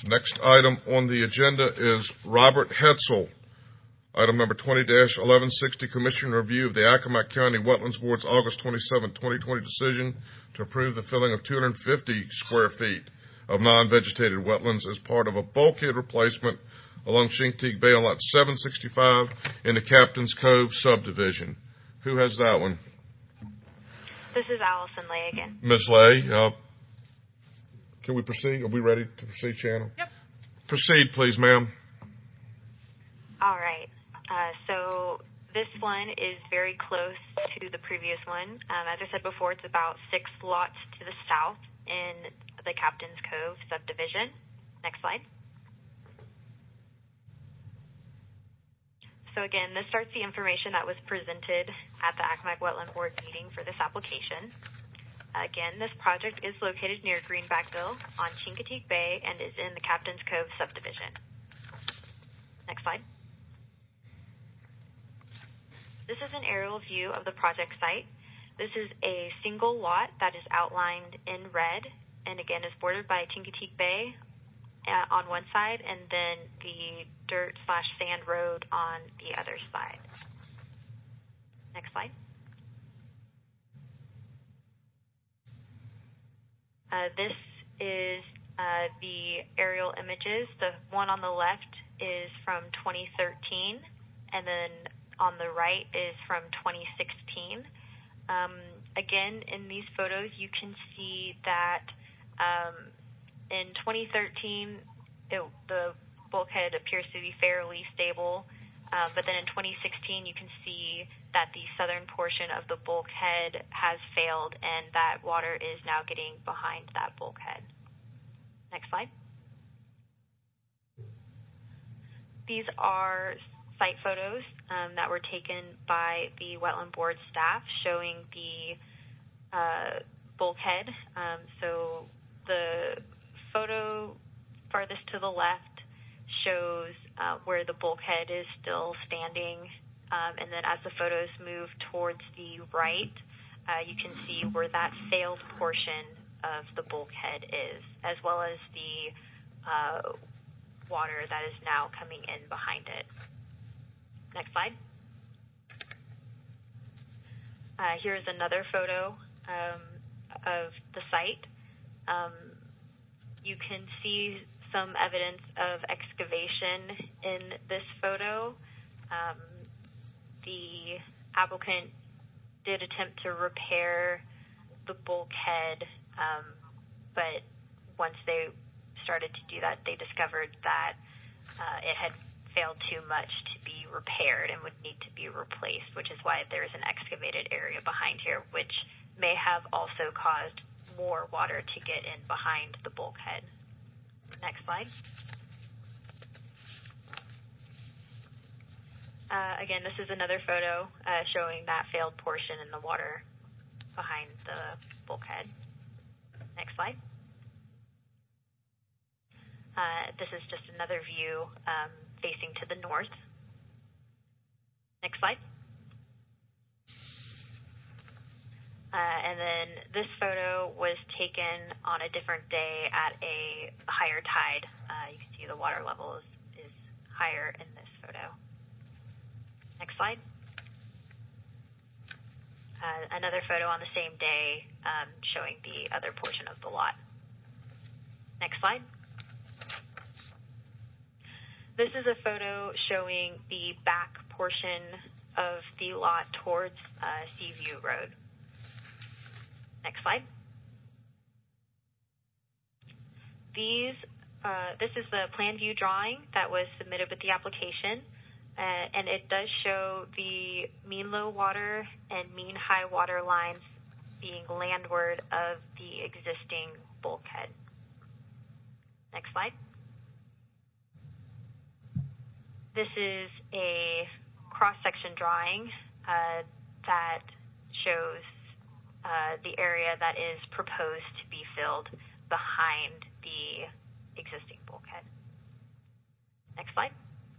Next item on the agenda is Robert Hetzel. Item number 20-1160, Commission Review of the Accomack County Wetlands Board's August 27, 2020 decision to approve the filling of 250 square feet of non-vegetated wetlands as part of a bulkhead replacement along Chincoteague Bay on lot 765 in the Captain's Cove subdivision. Who has that one? This is Allison Lay again. Ms. Lay, can we proceed? Are we ready to proceed, Shannon? Yep. Proceed, please, ma'am. All right. So this one is very close to the previous one. As I said before, it's about 6 lots to the south in the Captain's Cove subdivision. Next slide. So again, this starts the information that was presented at the Accomack Wetland Board meeting for this application. Again, this project is located near Greenbackville on Chincoteague Bay and is in the Captain's Cove subdivision. Next slide. This is an aerial view of the project site. This is a single lot that is outlined in red and again is bordered by Chincoteague Bay on one side and then the dirt/sand road on the other side. Next slide. This is the aerial images. The one on the left is from 2013, and then on the right is from 2016. Again, in these photos, you can see that in 2013, the bulkhead appears to be fairly stable, but then in 2016, you can see that the southern portion of the bulkhead has failed and that water is now getting behind that bulkhead. Next slide. These are site photos that were taken by the Wetland Board staff showing the bulkhead. So the photo farthest to the left shows where the bulkhead is still standing, and then as the photos move towards the right, you can see where that failed portion of the bulkhead is, as well as the water that is now coming in behind it. Next slide. Here's another photo of the site. You can see some evidence of excavation in this photo. The applicant did attempt to repair the bulkhead, but once they started to do that, they discovered that it had failed too much to be repaired and would need to be replaced, which is why there's an excavated area behind here, which may have also caused more water to get in behind the bulkhead. Next slide. Again, this is another photo showing that failed portion in the water behind the bulkhead. Next slide. This is just another view facing to the north. Next slide. And then this photo was taken on a different day at a higher tide. You can see the water level is higher in this photo. Next slide. Another photo on the same day showing the other portion of the lot. Next slide. This is a photo showing the back portion of the lot towards Seaview Road. Next slide. This is the plan view drawing that was submitted with the application, and it does show the mean low water and mean high water lines being landward of the existing bulkhead. Next slide. This is a cross-section drawing that shows the area that is proposed to be filled behind the existing bulkhead. Next slide.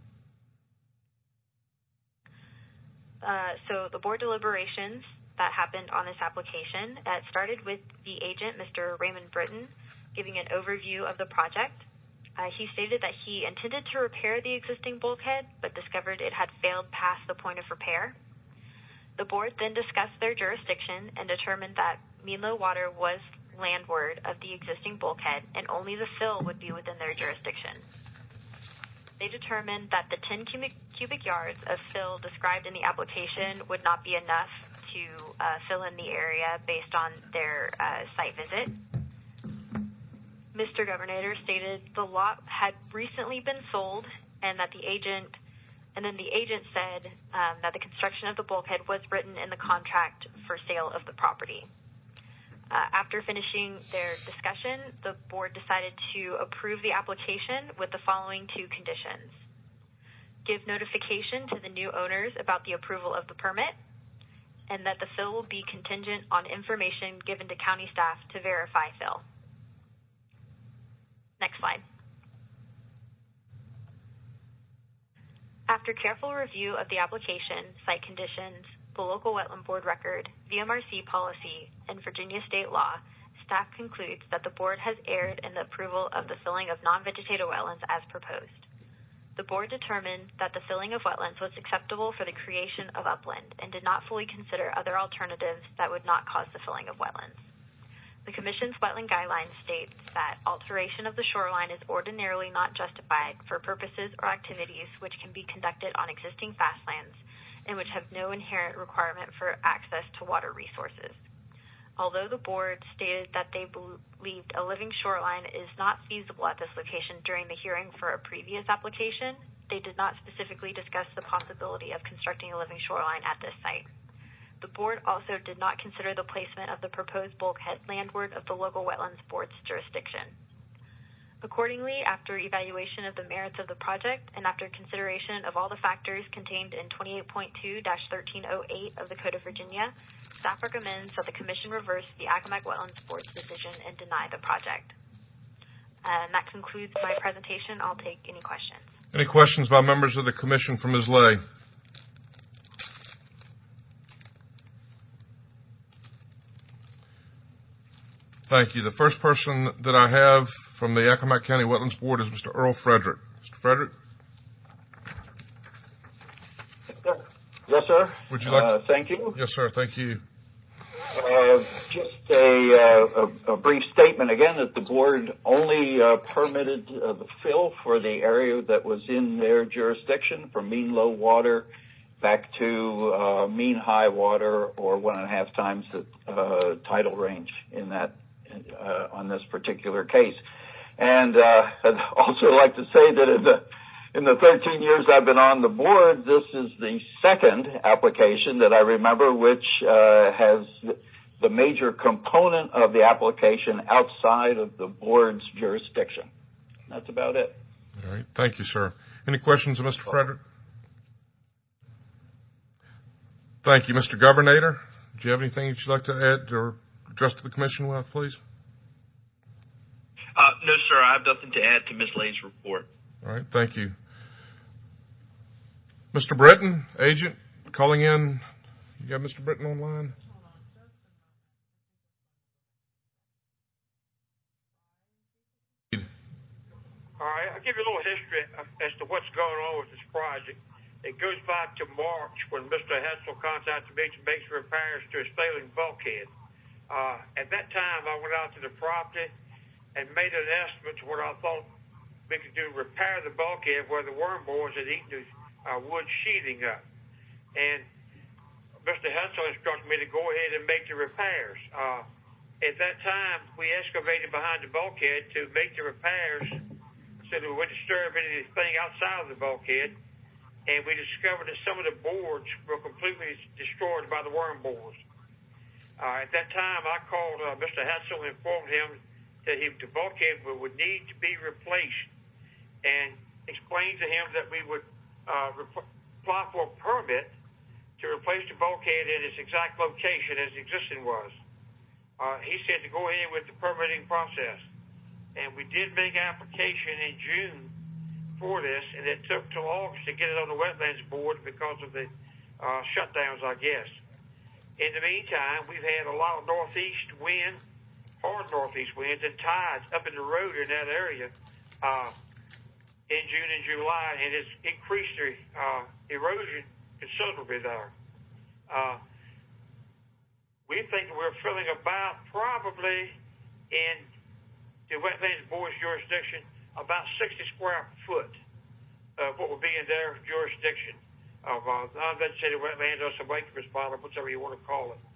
So the board deliberations that happened on this application started with the agent, Mr. Raymond Britton, giving an overview of the project. He stated that he intended to repair the existing bulkhead, but discovered it had failed past the point of repair. The board then discussed their jurisdiction and determined that Mean-Low Water was landward of the existing bulkhead and only the fill would be within their jurisdiction. They determined that the 10 cubic yards of fill described in the application would not be enough to fill in the area based on their site visit. Mr. Governor stated the lot had recently been sold and that the agent said that the construction of the bulkhead was written in the contract for sale of the property. After finishing their discussion, the board decided to approve the application with the following two conditions. Give notification to the new owners about the approval of the permit, and that the fill will be contingent on information given to county staff to verify fill. Next slide. After careful review of the application, site conditions, the local wetland board record, VMRC policy, and Virginia state law, staff concludes that the board has erred in the approval of the filling of non-vegetative wetlands as proposed. The board determined that the filling of wetlands was acceptable for the creation of upland and did not fully consider other alternatives that would not cause the filling of wetlands. The Commission's wetland guidelines states that alteration of the shoreline is ordinarily not justified for purposes or activities which can be conducted on existing fastlands and which have no inherent requirement for access to water resources. Although the board stated that they believed a living shoreline is not feasible at this location during the hearing for a previous application, they did not specifically discuss the possibility of constructing a living shoreline at this site. The board also did not consider the placement of the proposed bulkhead landward of the local wetlands board's jurisdiction. Accordingly, after evaluation of the merits of the project and after consideration of all the factors contained in 28.2-1308 of the Code of Virginia, staff recommends that the Commission reverse the Accomack Wetlands Board's decision and deny the project. And that concludes my presentation. I'll take any questions. Any questions by members of the Commission for Ms. Lay? Thank you. The first person that I have from the Accomack County Wetlands Board is Mr. Earl Frederick. Mr. Frederick? Yes, sir. Would you like thank you. Yes, sir. Thank you. Just a brief statement again that the board only permitted the fill for the area that was in their jurisdiction from mean low water back to mean high water or 1.5 times the tidal range in that on this particular case. And I'd also like to say that in the 13 years I've been on the board, this is the second application that I remember which has the major component of the application outside of the board's jurisdiction. That's about it. All right. Thank you, sir. Any questions of Mr. Frederick? Thank you. Mr. Governor, do you have anything that you'd like to add or address to the Commission with, please? No, sir. I have nothing to add to Ms. Lay's report. All right. Thank you. Mr. Britton, agent, calling in. You got Mr. Britton online? All right. I'll give you a little history as to what's going on with this project. It goes back to March when Mr. Hetzel contacted me to make some repairs to a failing bulkhead. At that time, I went out to the property and made an estimate to what I thought we could do to repair the bulkhead where the worm boars had eaten the wood sheathing up. And Mr. Hetzel instructed me to go ahead and make the repairs. At that time, we excavated behind the bulkhead to make the repairs so that we wouldn't disturb anything outside of the bulkhead. And we discovered that some of the boards were completely destroyed by the worm boars. At that time, I called Mr. Hetzel and informed him that the bulkhead would need to be replaced and explained to him that we would apply for a permit to replace the bulkhead in its exact location as the existing was. He said to go ahead with the permitting process. And we did make an application in June for this, and it took till August to get it on the Wetlands Board because of the shutdowns, I guess. In the meantime, we've had a lot of northeast wind, hard northeast winds, and tides up in the road in that area in June and July, and it's increased the erosion considerably there. We think we're filling about probably in the Wetlands Board's jurisdiction about 60 square foot of what would be in their jurisdiction of non-vegetated wetlands or subaqueous bottom, whichever you want to call it.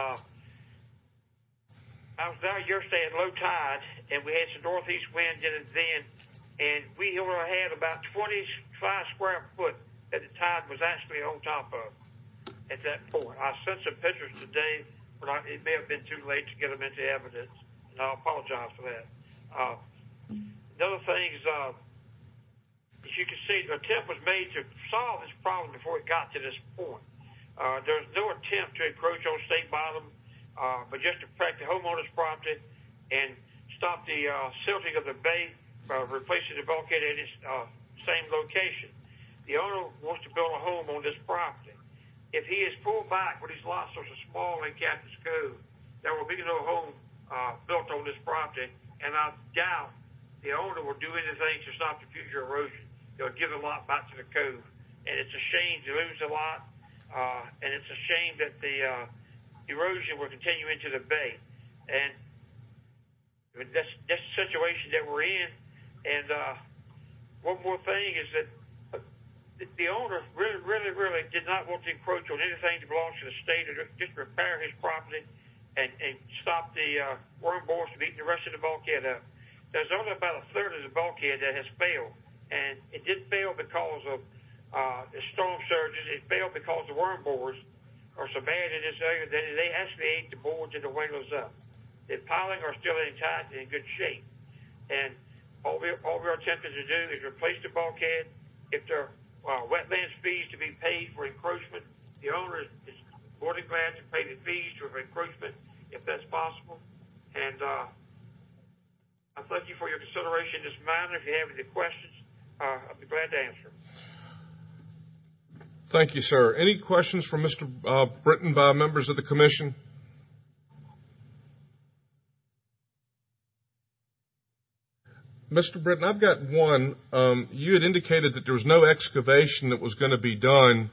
I was there yesterday at low tide, and we had some northeast wind in it then, and we only had about 25 square foot that the tide was actually on top of at that point. I sent some pictures today, but it may have been too late to get them into evidence, and I apologize for that. Another thing is, as you can see, the attempt was made to solve this problem before it got to this point. There's no attempt to encroach on state bottom, but just to protect the homeowner's property and stop the silting of the bay by replacing the bulkhead at its same location. The owner wants to build a home on this property. If he is pulled back when these lots are so small in Captain's Cove, there will be no home built on this property, and I doubt the owner will do anything to stop the future erosion. They'll give the lot back to the cove, and it's a shame to lose the lot, and it's a shame that the erosion will continue into the bay. And that's the situation that we're in. And one more thing is that the owner really did not want to encroach on anything that belongs to the state, or just repair his property and stop the worm borers from eating the rest of the bulkhead up. There's only about a third of the bulkhead that has failed, and it did fail because of the storm surges. It failed because the worm borers are so bad in this area that they actually ate the boards and the windows up. The piling are still intact and in good shape. And all we're attempting to do is replace the bulkhead. If there are wetlands fees to be paid for encroachment, the owner is more than glad to pay the fees for encroachment if that's possible. And I thank you for your consideration in this matter. If you have any questions, I'll be glad to answer. Thank you, sir. Any questions from Mr. Britton by members of the commission? Mr. Britton, I've got one. You had indicated that there was no excavation that was going to be done.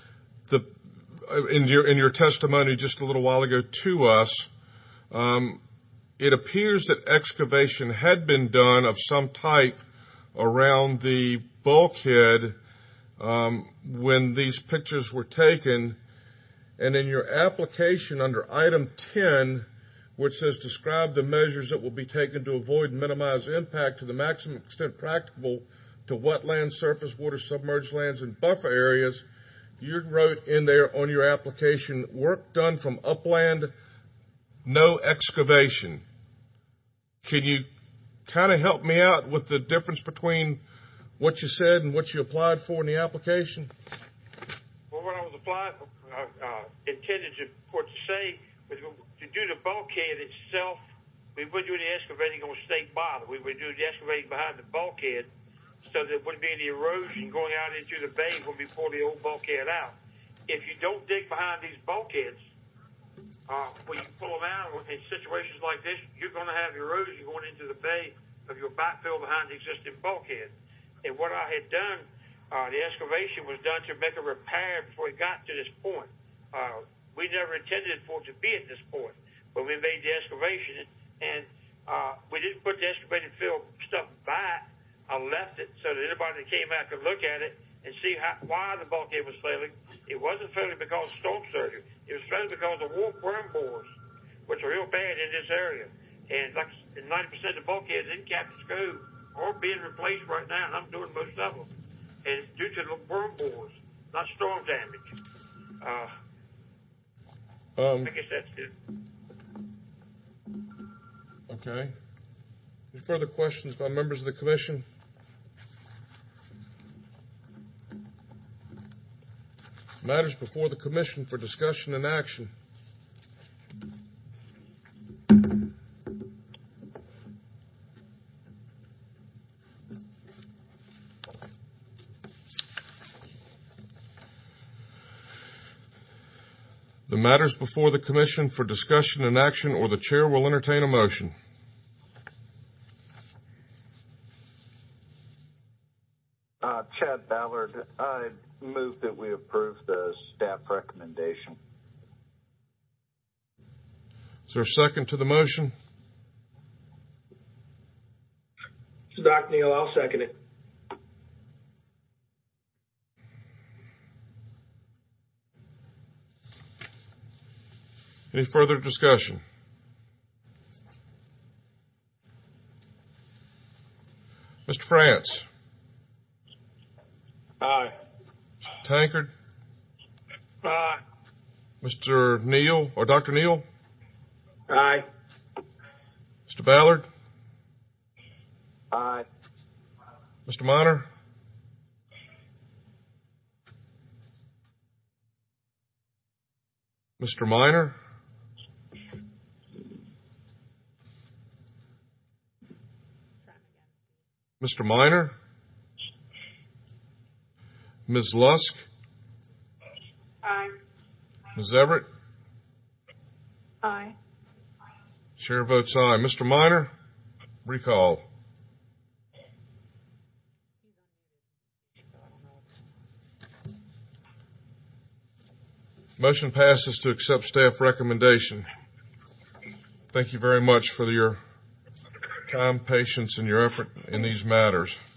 In your testimony just a little while ago to us, it appears that excavation had been done of some type around the bulkhead when these pictures were taken. And in your application under item 10, which says describe the measures that will be taken to avoid and minimize impact to the maximum extent practicable to wetlands, surface water, submerged lands, and buffer areas, you wrote in there on your application, work done from upland, no excavation. Can you kind of help me out with the difference between what you said and what you applied for in the application? Well, what I was applying for, intended to say, was to do the bulkhead itself. We wouldn't do the excavating on state bottom. We would do the excavating behind the bulkhead, so there wouldn't be any erosion going out into the bay when we pull the old bulkhead out. If you don't dig behind these bulkheads, when you pull them out in situations like this, you're going to have erosion going into the bay of your backfill behind the existing bulkhead. And what I had done, the excavation was done to make a repair before it got to this point. We never intended for it to be at this point when we made the excavation, and we didn't put the excavated fill stuff back. I left it so that anybody that came out could look at it and see why the bulkhead was failing. It wasn't failing because of storm surge. It was failing because of worm borers, which are real bad in this area. And like 90% of the bulkheads in Captain's Cove are being replaced right now, and I'm doing most of them. And it's due to the worm borers, not storm damage. I guess that's it. Okay. Any further questions by members of the commission? Matters before the commission for discussion and action. The matters before the commission for discussion and action, or the chair will entertain a motion. Chad Ballard, I move that we approve the staff recommendation. Is there a second to the motion? Doc Neal, I'll second it. Any further discussion? Mr. France? Aye. Tankard? Aye. Mr. Neal, or Dr. Neal? Aye. Mr. Ballard? Aye. Mr. Minor? Mr. Minor? Mr. Minor? Ms. Lusk? Aye. Ms. Everett? Aye. Chair votes aye. Mr. Minor? Recall. Motion passes to accept staff recommendation. Thank you very much for your time, patience, and your effort in these matters.